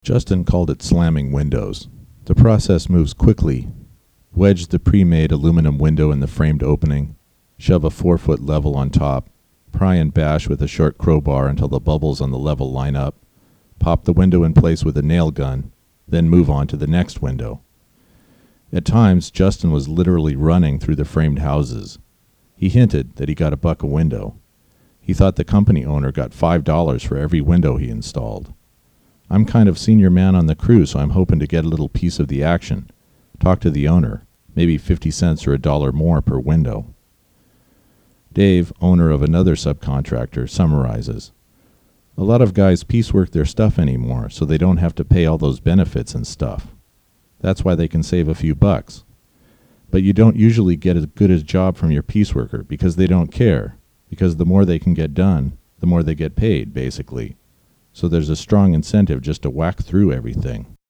Justin called it slamming windows. The process moves quickly. Wedge the pre-made aluminum window in the framed opening, shove a 4-foot level on top, pry and bash with a short crowbar until the bubbles on the level line up, pop the window in place with a nail gun, then move on to the next window. At times, Justin was literally running through the framed houses. He hinted that he got $1 a window. He thought the company owner got $5 for every window he installed. I'm kind of senior man on the crew, so I'm hoping to get a little piece of the action. Talk to the owner, maybe 50 cents or $1 more per window. Dave, owner of another subcontractor, summarizes. A lot of guys piecework their stuff anymore, so they don't have to pay all those benefits and stuff. That's why they can save a few bucks. But you don't usually get as good a job from your pieceworker because they don't care, because the more they can get done, the more they get paid, basically. So there's a strong incentive just to whack through everything.